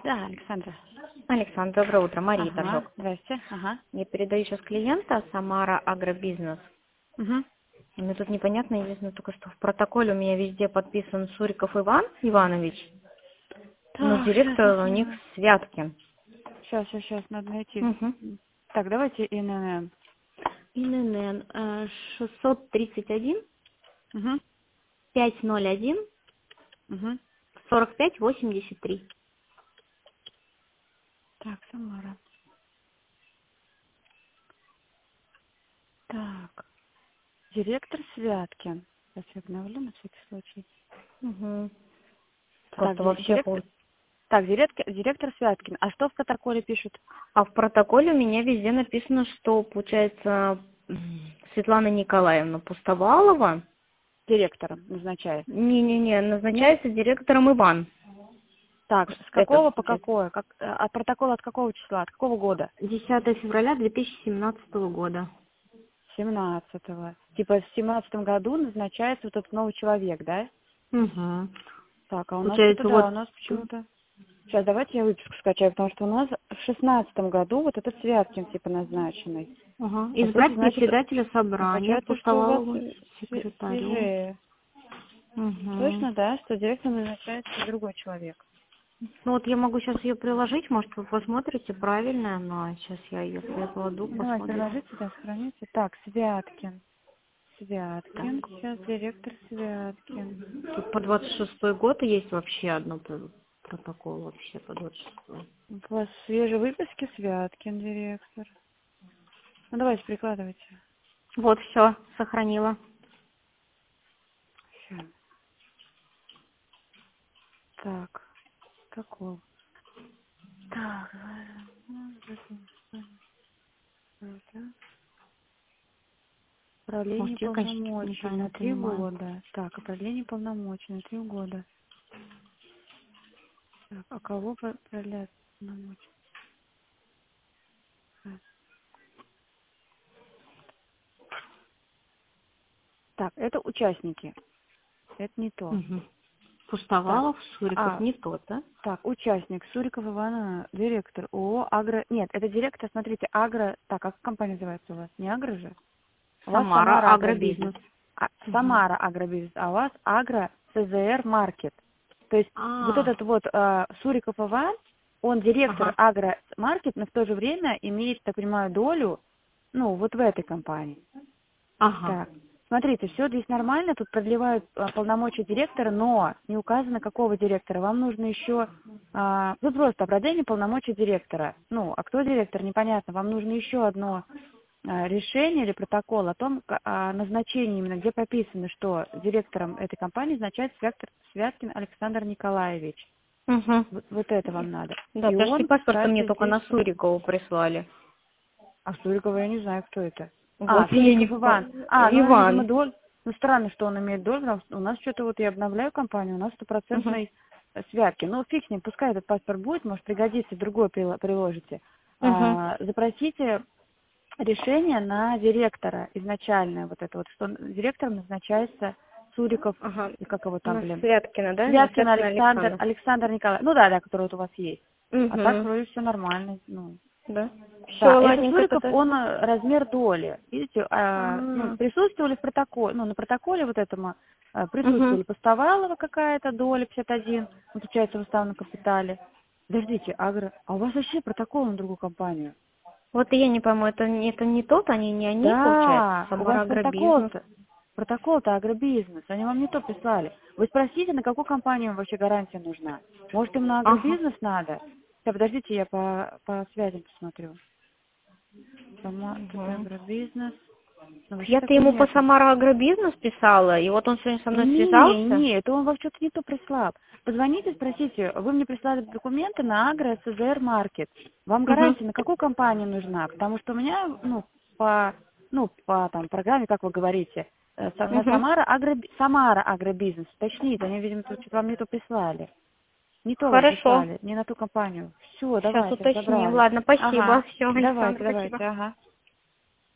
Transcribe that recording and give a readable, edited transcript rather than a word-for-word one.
Да, Александра. Александр, доброе утро. Мария Ага, Торжок. здрасте. Ага. Я передаю сейчас клиента Самара Агробизнес. Угу. Мне тут непонятно, единственное, только что в протоколе у меня везде подписан Суриков Иван Иванович, но Так, директор у них Святкин. сейчас, надо найти. Угу. Так, давайте ИНН. ИНН 631 Угу. 501 Угу. 45 83. Так, Самара. Так, директор Святкин. Сейчас я обновлю на всякий случай. Угу. Так, Просто вообще директор... Так, директор Святкин. А что в протоколе пишут? А в протоколе у меня везде написано, что, получается, Светлана Николаевна Пустовалова. Директором назначает. Не, назначается директором Иван. Так, с какого по какое? А протокол от какого числа? От какого года? 10 февраля 2017 года. 17-го. Типа в 17-м году назначается вот этот новый человек, да? Угу. Так, а у нас Получается, что-то, да, вот... у нас почему-то... Сейчас, давайте я выписку скачаю, потому что у нас в 16-м году вот этот Святкин, типа, назначенный. Угу. По сути, Избрать значит, председателя собрания, получается, что у вас Пустовалову секретарю. свежее. Угу. Точно, да, что директор назначается другой человек. Ну вот я могу сейчас ее приложить, может вы посмотрите, правильно она. Сейчас я ее прикладу, Ну, давайте, посмотрим. приложите, да, сохраните. Так, Святкин. Святкин, Так. сейчас директор Святкин. Тут по 26 год есть вообще одно протокол вообще по 26. У вас свежие выписки Святкин, директор. Ну, давайте, прикладывайте. Вот, все, сохранила. Ща. Так, такого. Так, управление Может, я, конечно, что-то полномочий неправильно на 3 понимаю. года. Так, управление полномочий на 3 года. Так, а кого управлять полномочия? Так, это участники. Это не то. Угу. Так, Пустовалов, Суриков, не тот, да? так, участник Суриков Ивана, директор ООО «Агро». Нет, это директор, смотрите, «Агро». Так, как компания называется у вас? Не «Агро» же? У вас Самара Самара Агробизнес. Агробизнес. Самара Агробизнес, а у вас Агро СЗР Маркет. То есть вот А, этот вот Суриков Иван, он директор ага, Агро Маркет, но в то же время имеет, так понимаю, долю, ну, вот в этой компании. ага. Так, смотрите, все здесь нормально, тут продлевают полномочия директора, но не указано, какого директора. Вам нужно еще, вы просто продление полномочий директора. Ну, а кто директор, непонятно. Вам нужно еще одно решение или протокол о том, о назначении именно, где прописано, что директором этой компании назначается Святкин Александр Николаевич. Угу. Вот это вам надо. Да, И потому что он, паспорта мне кстати, только здесь... на Сурикову прислали. А Сурикова я не знаю, кто это. Вот я не... Суриков Иван. Ну, он, видимо, Иван. доль. Ну, странно, что он имеет долю, потому что у нас что-то вот я обновляю компанию, у нас Угу. стопроцентной Святки. Ну, фиг с ним, пускай этот паспорт будет, может пригодится, другой приложите. Угу. Запросите решение на директора изначальное, вот это вот, что директором назначается Суриков, Ага. и как его там, На блин, Святкина, да? На Святкин Святкина Александр. Александр Николаевич. Ну да, который вот у вас есть. А так Угу. вроде все нормально, ну. Да. Все, Да, это ладненько Суриков, тогда. он размер доли. Видите, А. присутствовали в протоколе, ну, на протоколе вот этому Угу. присутствовали Пустовалова какая-то доля, 51, он получается в уставном капитале. Подождите, а у вас вообще протокол на другую компанию? Вот и я не пойму, это не тот, они не они, получается, Да, у вас Самара Агробизнес. протокол-то агробизнес, они вам не то прислали. Вы спросите, на какую компанию вообще гарантия нужна? Может, им на Ага. агробизнес надо? Да, подождите, я по связям посмотрю. Тут Угу. агробизнес. Ну, вообще Я-то такой ему по нет. Самара Агробизнес писала, и вот он сегодня со мной связался. Не, это он вам что-то не то прислал. Позвоните, спросите, вы мне прислали документы на Агро СЗР Маркет. Вам Угу. гарантия на какую компанию нужна? Потому что у меня, по там программе, как вы говорите, на Угу. Самара Агробизнес. Точнее, они, видимо, тут что-то вам не то прислали. Не то вам Хорошо. прислали, не на ту компанию. Все, Сейчас давайте, уточним. разобрались. Ладно, спасибо. Ага, Все, Александр, давайте, спасибо. ага.